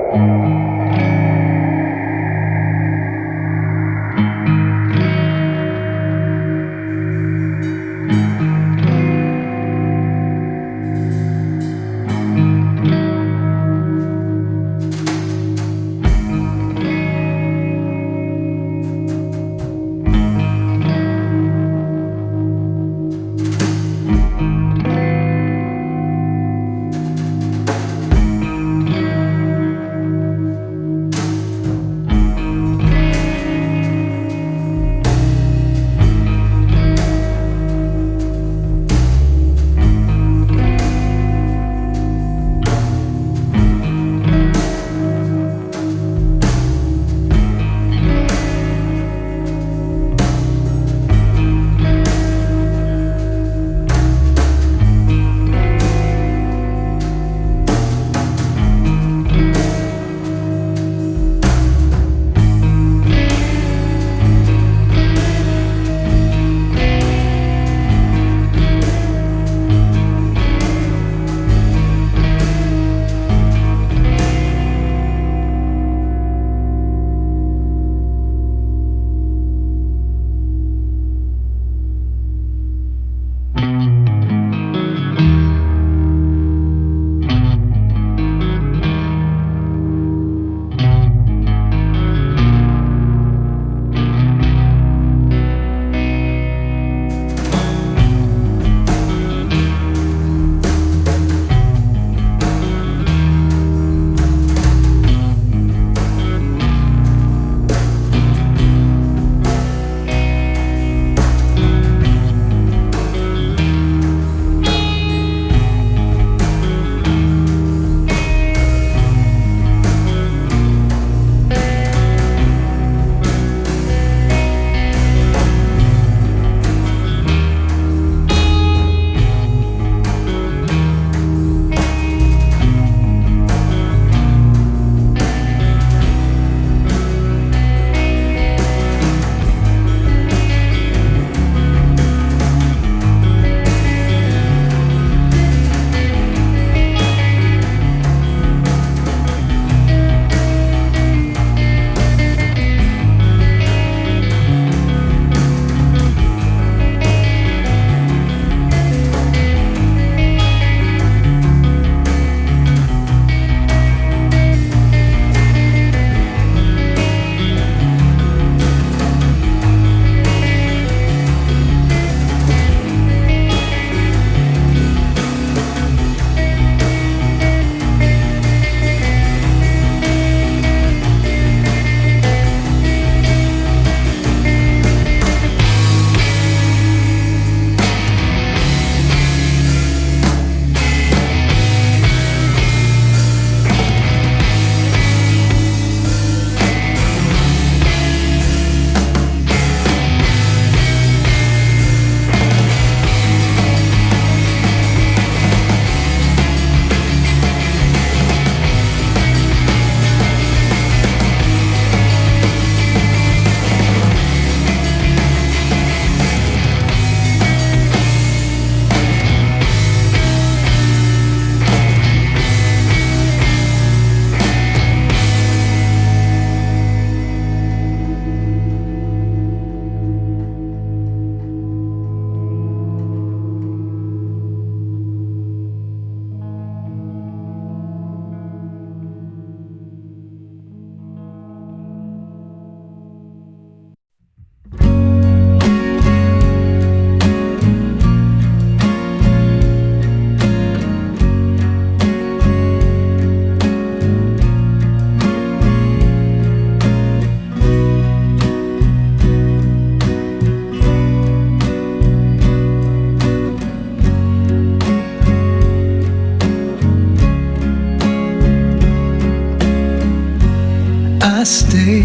I stay,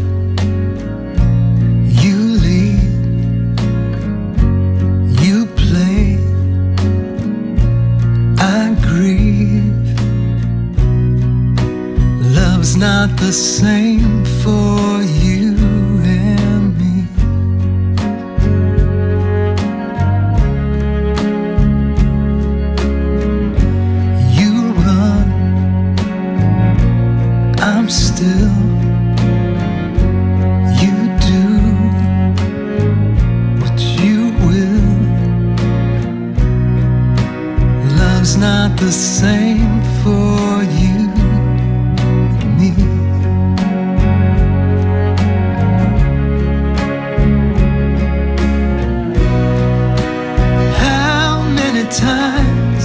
you lead, you play, I grieve. Love's not the same for you and me. You run, not the same for you and me. How many times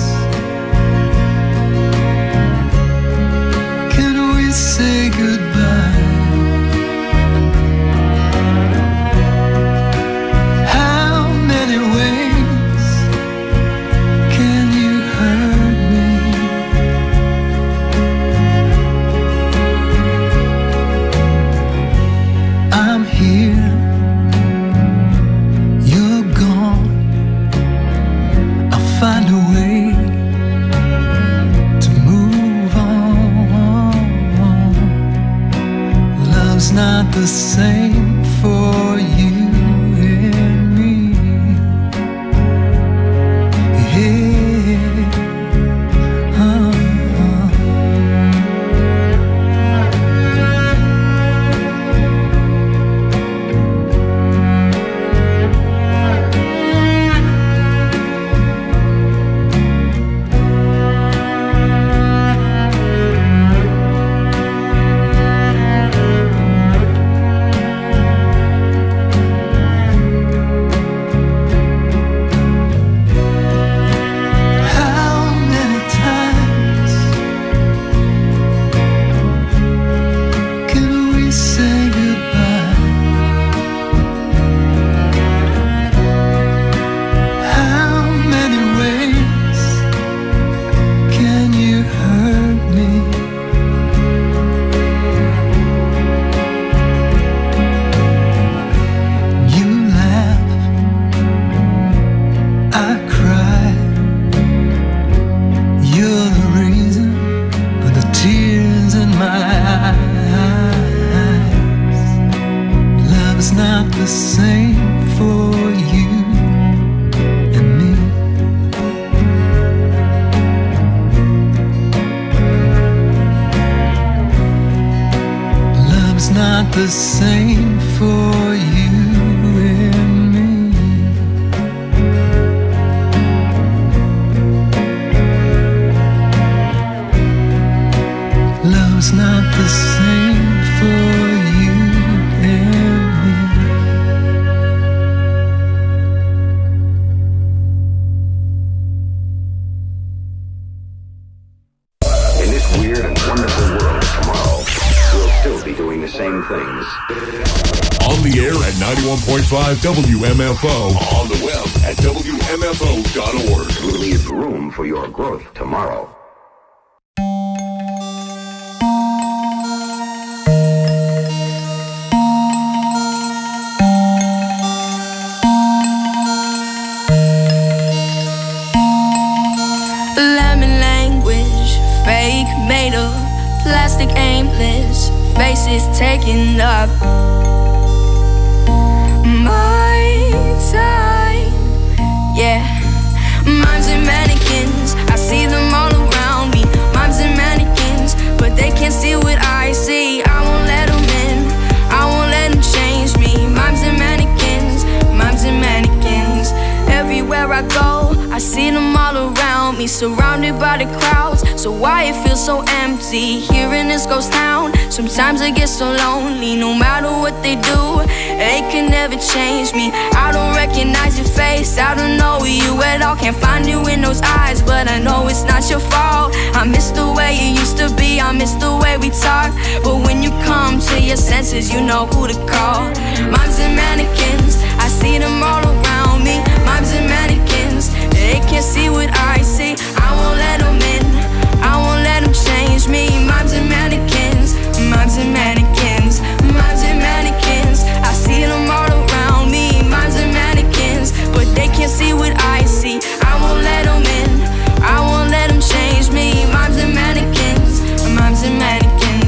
can we say goodbye? Find a way to move on. Love's not the same for you and me. Yeah. The same for you and me. Love's not the same for you and me. Love's not the same for you and me. Same things. On the air at 91.5 WMFO. On the web at WMFO.org. Leave room for your growth tomorrow. Lemon language, fake made of plastic aimless. Faces taking up my time, yeah. Mimes and mannequins, I see them all around me. Mimes and mannequins, but they can't see what I see. I won't let them in, I won't let them change me. Mimes and mannequins, mimes and mannequins. Everywhere I go, I see them all around me, surrounded by the crowds. So why it feels so empty here in this ghost town? Sometimes I get so lonely, no matter what they do, they can never change me. I don't recognize your face, I don't know you at all. Can't find you in those eyes, but I know it's not your fault. I miss the way it used to be, I miss the way we talk. But when you come to your senses, you know who to call. Mimes and mannequins, I see them all around me. Mimes and mannequins, they can't see what I see. I won't let them in, I won't let them change me. Mimes and mannequins, mimes and mannequins, mimes and mannequins. I see them all around me. Mimes and mannequins, but they can't see what I see. I won't let them in, I won't let them change me. Mimes and mannequins, mimes and mannequins.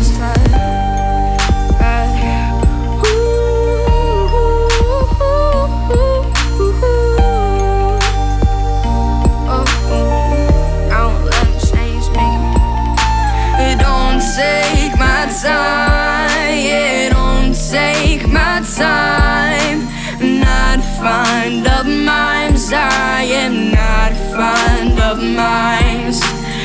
Take my time, yeah, don't take my time. Not fond of mimes, I am not fond of mimes.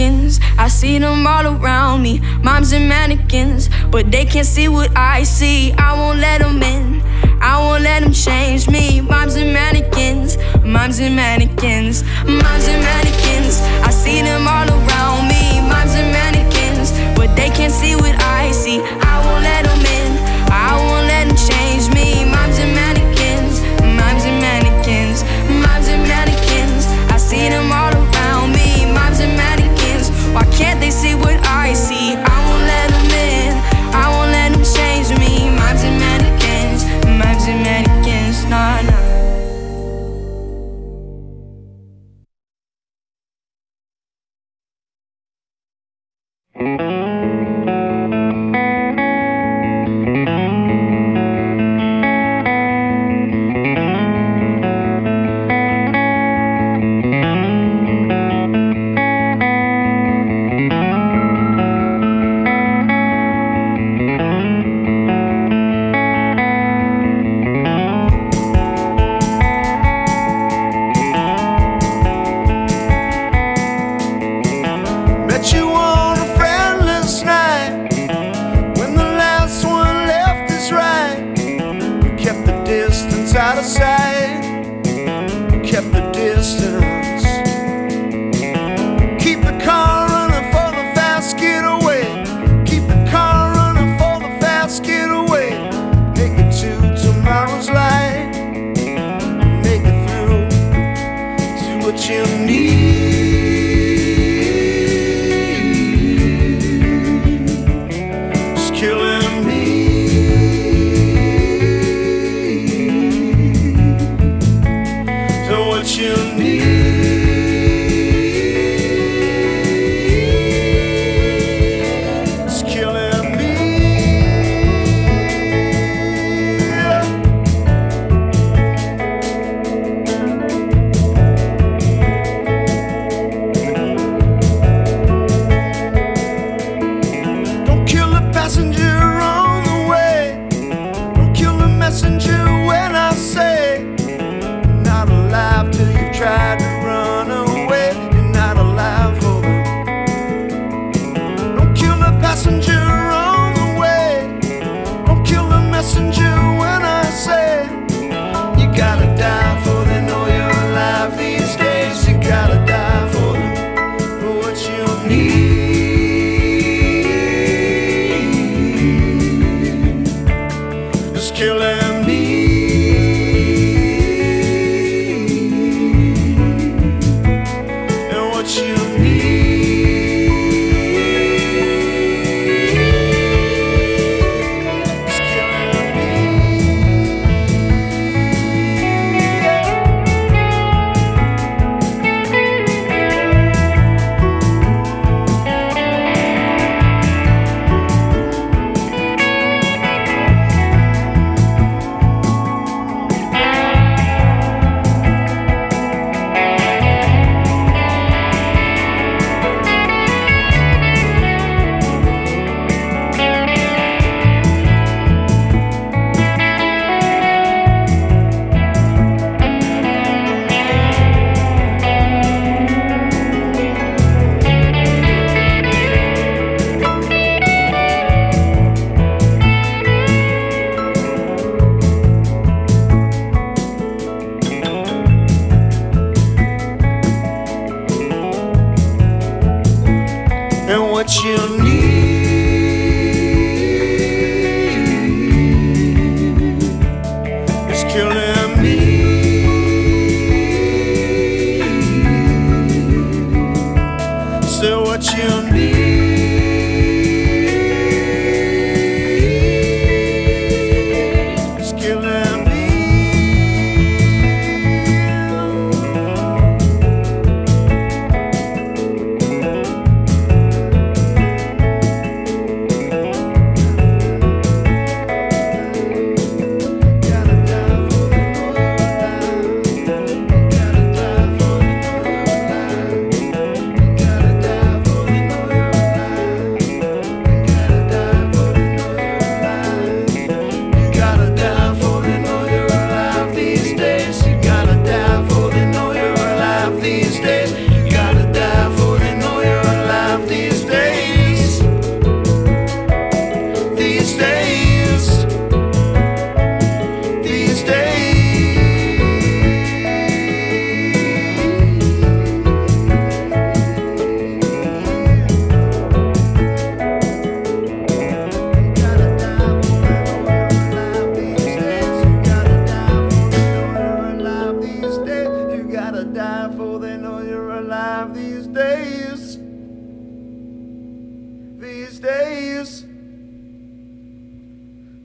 mannequins, I see them all around me. Moms and mannequins, but they can't see what I see. I won't let them in, I won't let them change me. Moms and mannequins, moms and mannequins, moms and mannequins, I see them all around me. Moms and mannequins, but they can't see what I see. I won't let them in, I won't let them change me. Moms and mannequins, moms and mannequins, moms and mannequins, I see them all around me. Moms and mannequins, why can't they see what I see? I won't let them in, I won't let them change me. Moms and mannequins, moms and mannequins, nah, nah.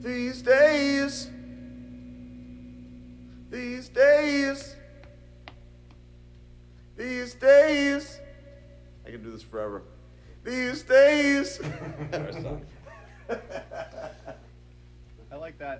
These days, these days, these days. I can do this forever. These days. I like that.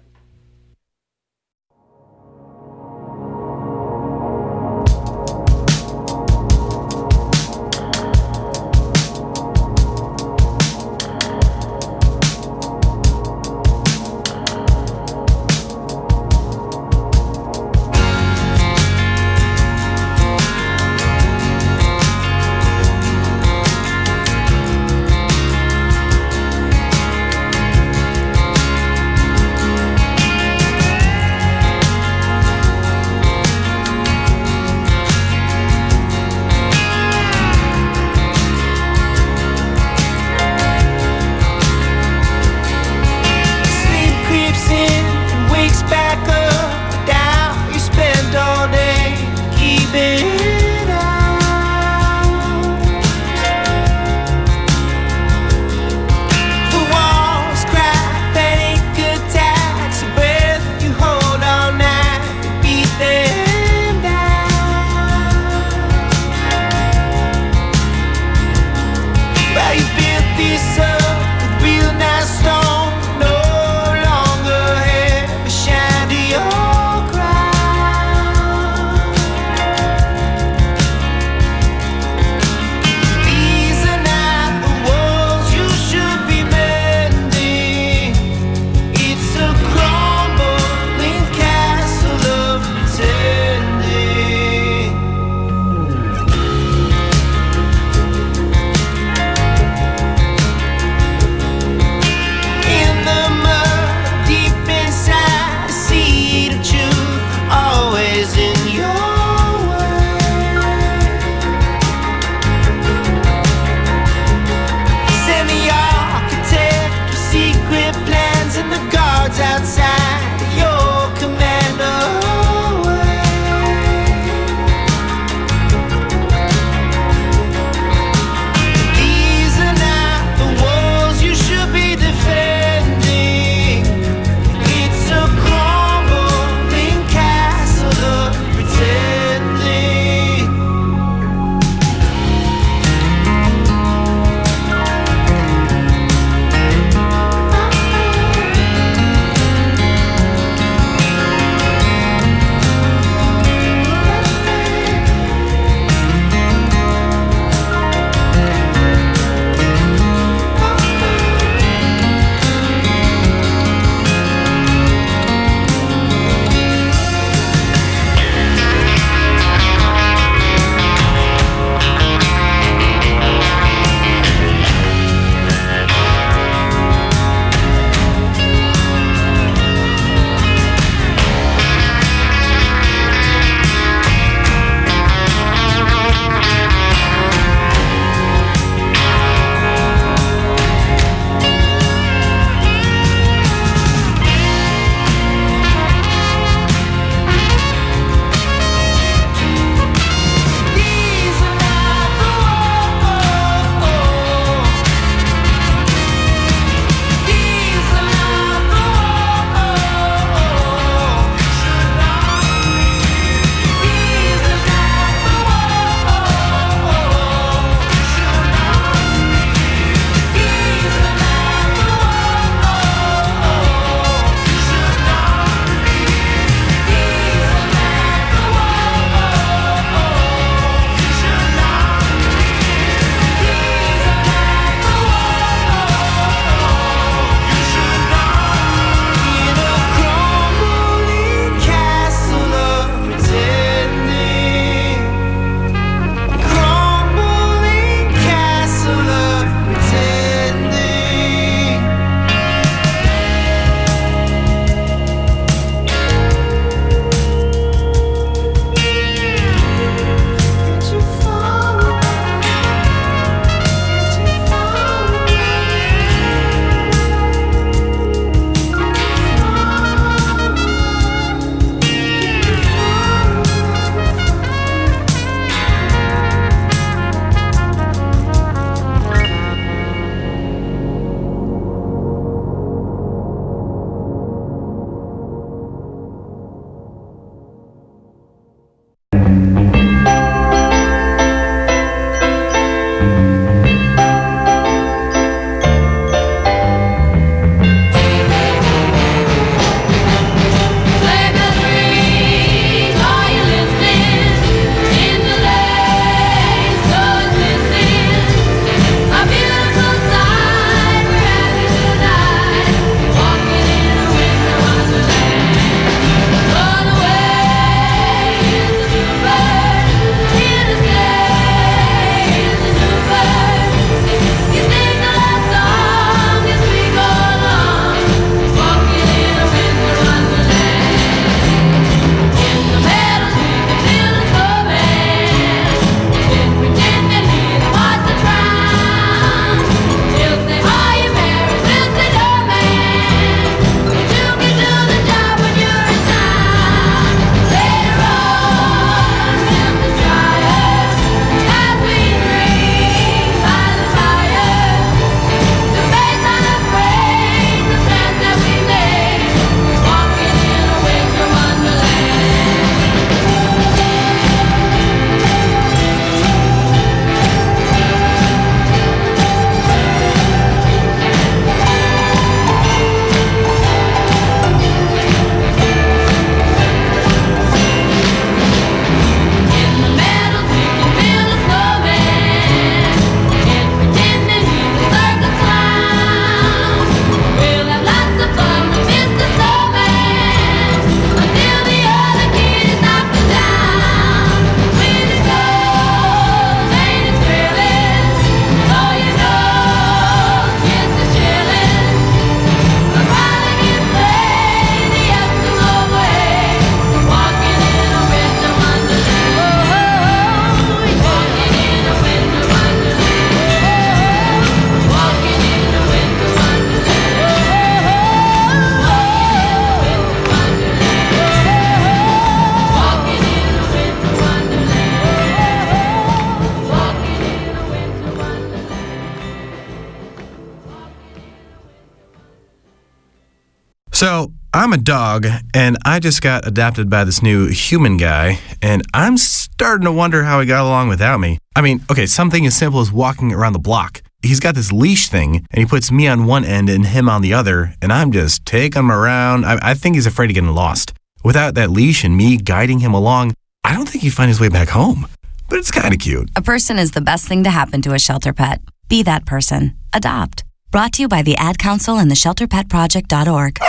So, I'm a dog, and I just got adopted by this new human guy, and I'm starting to wonder how he got along without me. I mean, okay, something as simple as walking around the block. He's got this leash thing, and he puts me on one end and him on the other, and I'm just taking him around. I think he's afraid of getting lost. Without that leash and me guiding him along, I don't think he'd find his way back home. But it's kind of cute. A person is the best thing to happen to a shelter pet. Be that person. Adopt. Brought to you by the Ad Council and the ShelterPetProject.org.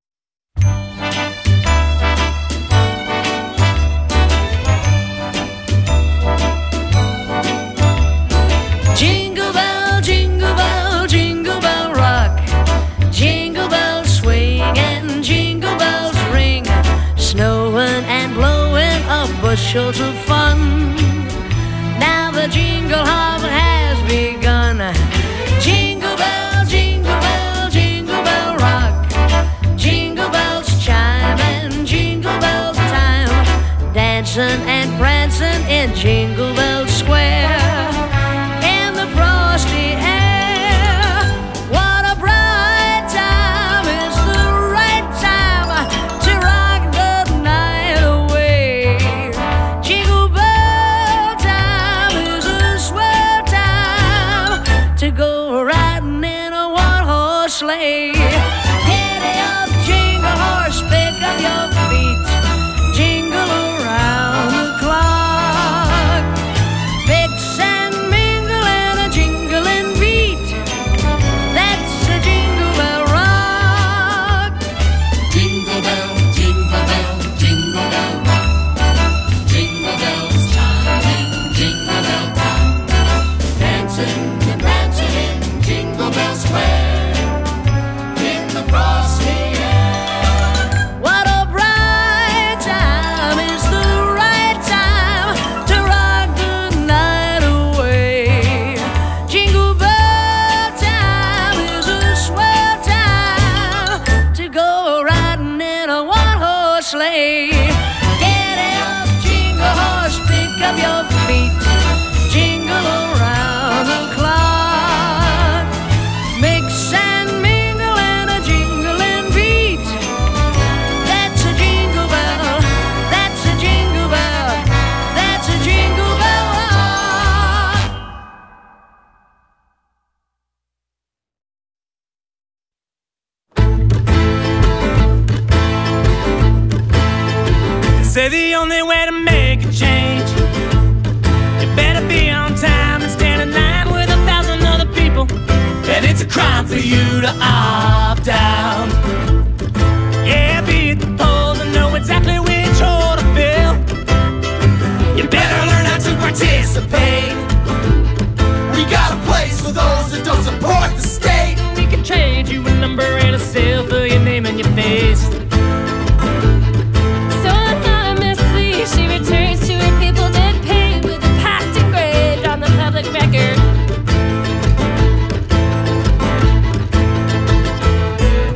Jingle bell, jingle bell, jingle bell rock. Jingle bells swing and jingle bells ring. Snowing and blowing up bushels of fun. Now the jingle hop has begun. Jingle bell, jingle bell, jingle bell rock. Jingle bells chime and jingle bell time. Dancing and prancing in Jingle Bell Square. In the frosty air, what a bright time. It's the right time to rock the night away. Jingle bell time is a swell time to go riding in a one-horse sleigh. Giddy up, jingle horse, pick up your feet. Jingle around the clock. Mix and mingle and a jingling beat. That's a Jingle Bell rock. Jingle bell, jingle bell, jingle bell rock. Jingle bells chiming, jingle bell time. Dancing and prancing in Jingle Bell Square. In the frosty air. What a bright time. It's the right time to rock the night away. Jingle bell time is a swell time to go riding in a one-horse sleigh. Get up, jingle horse, pick up your feet. Jingle around the clock. Mix and mingle and a jingling beat. That's a jingle bell. That's a jingle bell. That's a Jingle Bell rock. Say the only way to make a change, you better be on time and stand in line with 1,000 other people. And it's a crime for you to opt out. Yeah, be at the polls and know exactly which hole to fill. You better learn how to participate. We got a place for those that don't support the state. We can trade you a number and a seal for your name and your face. So anonymously, she returns to her people dead pain with the past engraved on the public record.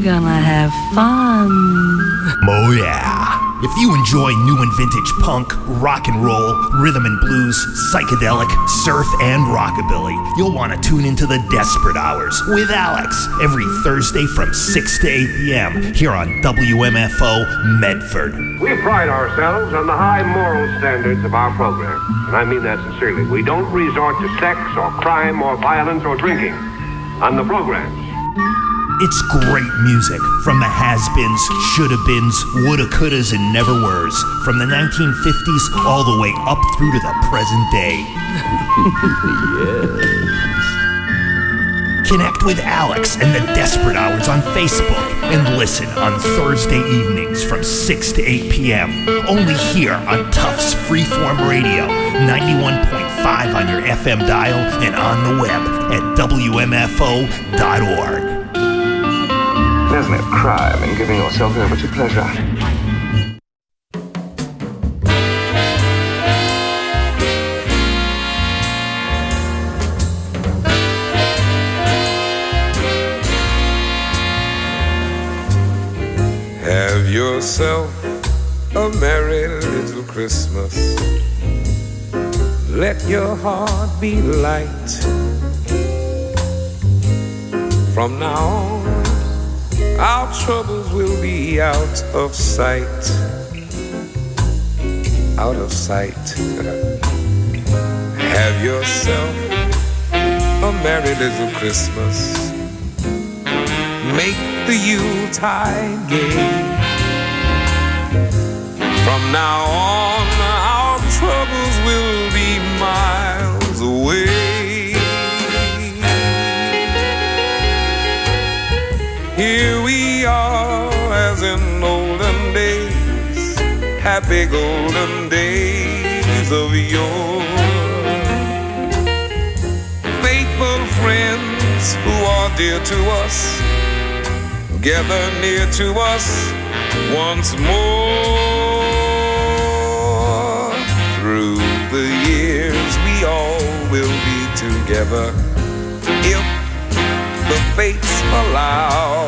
gonna have fun. Oh yeah. If you enjoy new and vintage punk, rock and roll, rhythm and blues, psychedelic, surf, and rockabilly, you'll want to tune into the Desperate Hours with Alex every Thursday from 6 to 8 p.m. here on WMFO Medford. We pride ourselves on the high moral standards of our program, and I mean that sincerely. We don't resort to sex or crime or violence or drinking on the programs. It's great music from the has-beens, shoulda-beens, woulda, couldas, and never-weres, from the 1950s all the way up through to the present day. Yes. Connect with Alex and the Desperate Hours on Facebook and listen on Thursday evenings from 6 to 8 p.m. Only here on Tufts Freeform Radio, 91.5 on your FM dial and on the web at WMFO.org. There's no crime in giving yourself over to pleasure. Have yourself a merry little Christmas. Let your heart be light. From now on, our troubles will be out of sight. Out of sight. Have yourself a merry little Christmas. Make the Yuletide gay. From now on, our troubles will be miles away. Here we are as in olden days, happy golden days of yore. Faithful friends who are dear to us, gather near to us once more. Through the years we all will be together if the fates allow.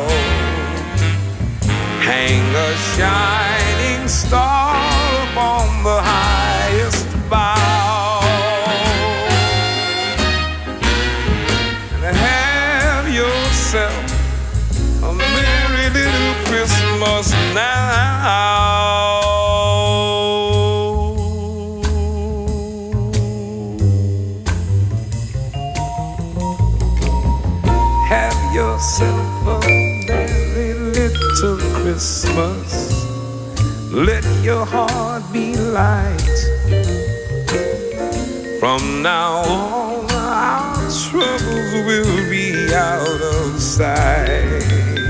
Hang a shining star upon the highest bough, and have yourself a merry little Christmas now. Have yourself a merry little Christmas. Let your heart be light. From now on, our troubles will be out of sight.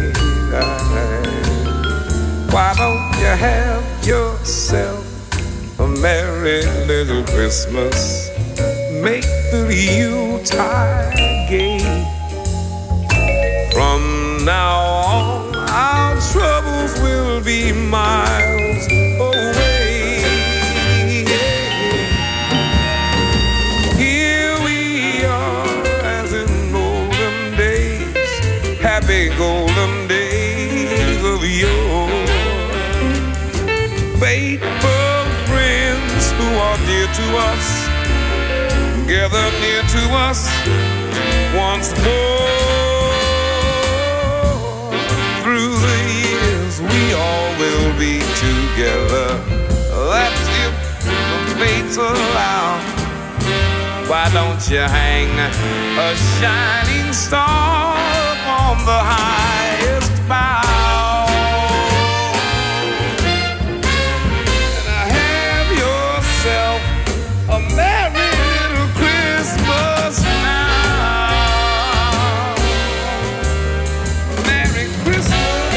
Why don't you have yourself a merry little Christmas? Make the Yuletide gay. From now on, our troubles will be miles away. Here we are as in olden days, happy golden days of yore. Faithful friends who are dear to us, gather near to us once more. Through the years we all will be together. That's if the fates allow. Why don't you hang a shining star upon the highest bough? And have yourself a merry little Christmas now. Merry Christmas.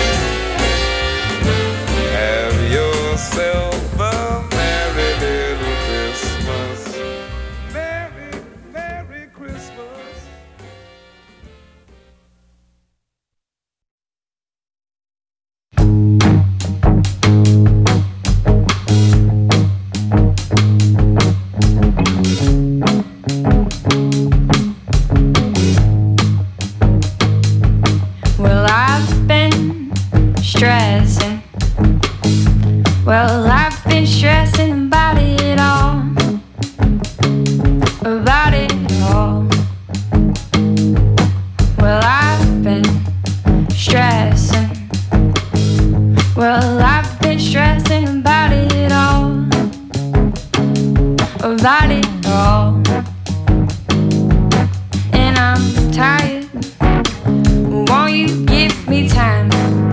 Have yourself a merry little Christmas. Merry, Merry Christmas. Well, I've been stressing about it all. About it all. Well, I've been stressing. Well, I've been stressing about it all. About it all. And I'm tired. Won't you give me time?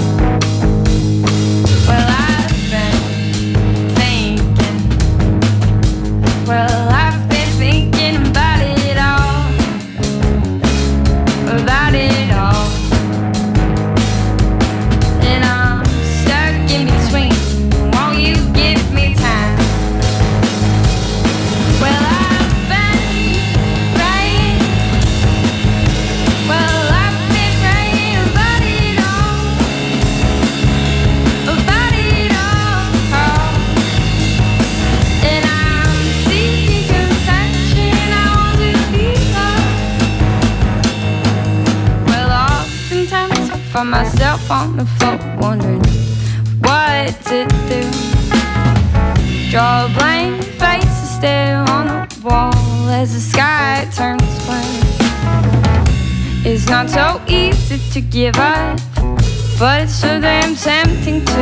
Well, I've been thinking. Well, I've been thinking about it all. About it all. And I'm stuck in between. Won't you give me time? Well, I've been praying. Well, I've been praying about it all. About it all. And I'm seeking compassion. I want to be loved. Well, oftentimes I find myself on the floor wondering what to do. Draw a blank face and stare on the wall as the sky turns black. It's not so easy to give up, but it's so damn tempting to.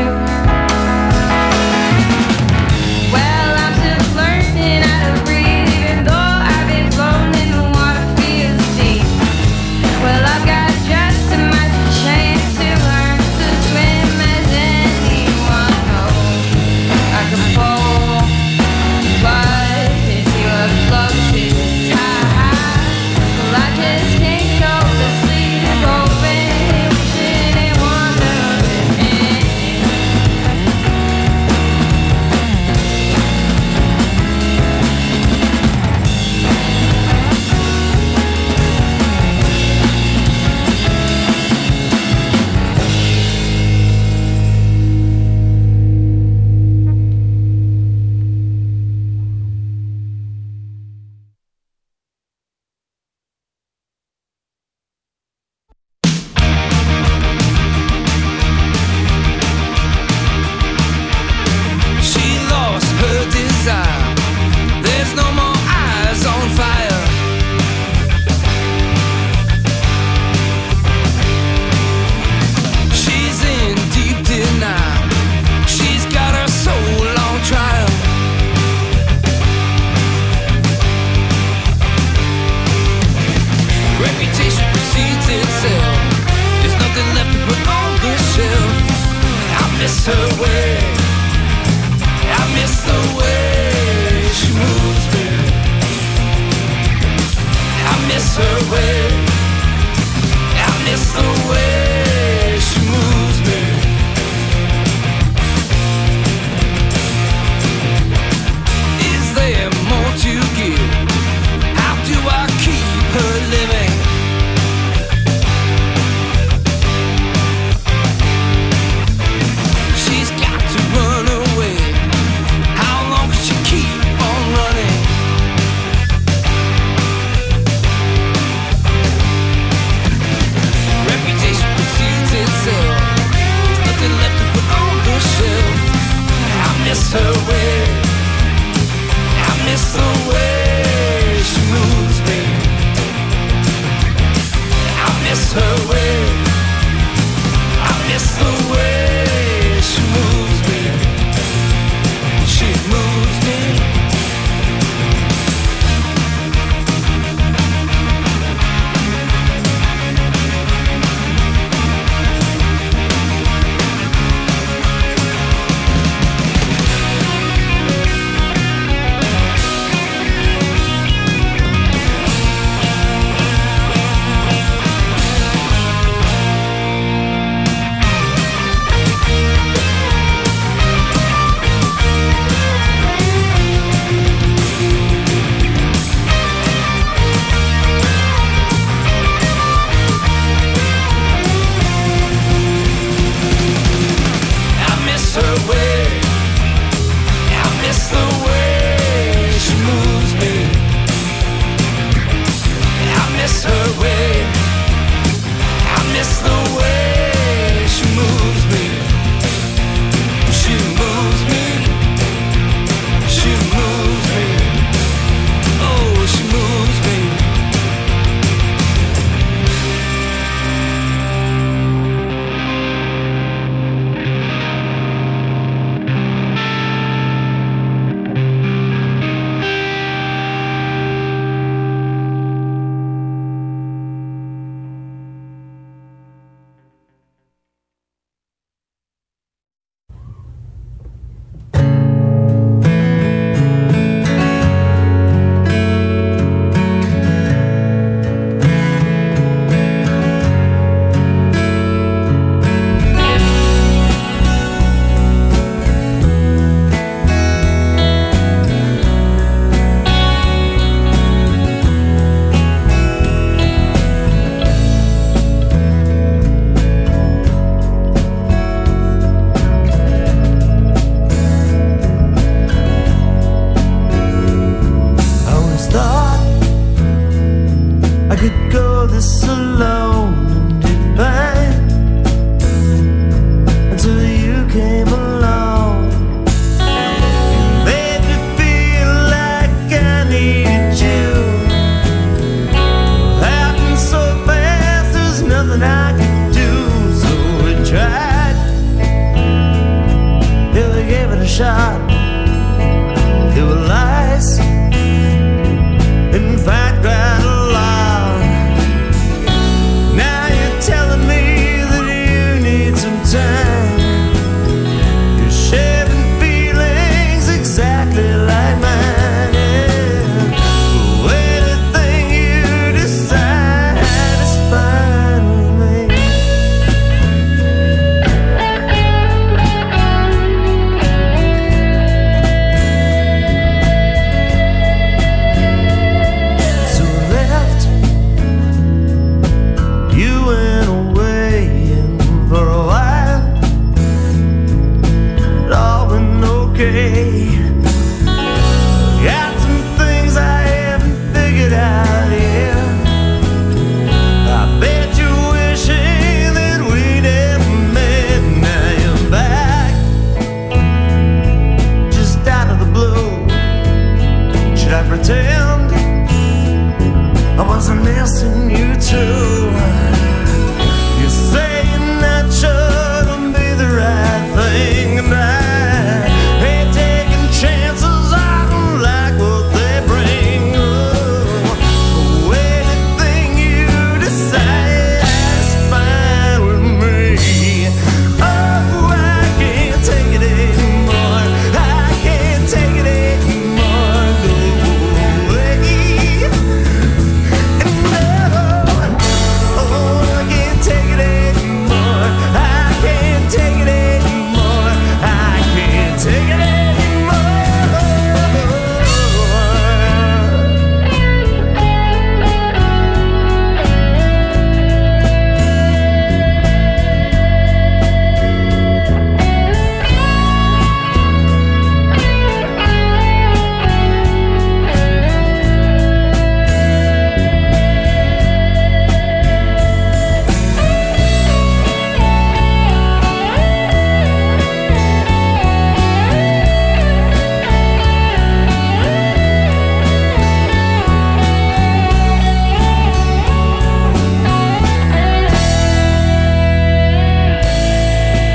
Well, I'm still learning how to breathe, even though I've been floating in the water feels deep. Well, I've got just as much chance to learn to swim as anyone knows. I can fall, but it's your float is tight. Well, I just can't go to sleep, hoping, wishing and wondering. She lost her desire. There's no more eyes on fire. She's in deep denial. She's got her soul on trial. Reputation precedes itself. There's nothing left to put on this shelf. I miss her way. I miss the way she moves me. I miss her way.